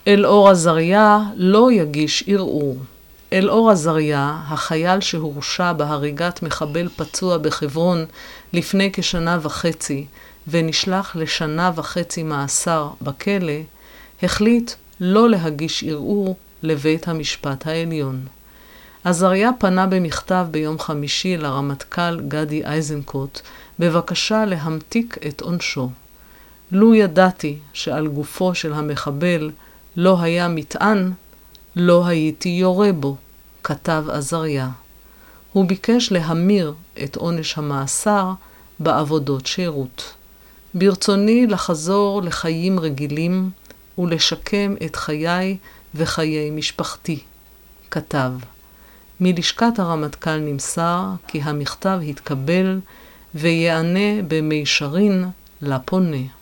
אלאור עזריה לא יגיש ערעור. אלאור עזריה, החייל שהורשע בהריגת מחבל פצוע בחברון לפני כשנה וחצי ונשלח לשנה וחצי מאסר בכלא, החליט לא להגיש ערעור לבית המשפט העליון. עזריה פנה במכתב ביום חמישי לרמטכ"ל גדי איזנקוט בבקשה להמתיק את עונשו. לו ידעתי שעל גופו של המחבל לא היה מטען, לא הייתי יורה בו, כתב עזריה. הוא ביקש להמיר את עונש המאסר בעבודות שירות. ברצוני לחזור לחיים רגילים ולשקם את חיי וחיי משפחתי, כתב. מלשכת הרמטכ"ל נמסר כי המכתב התקבל ויענה במישרין לפונה.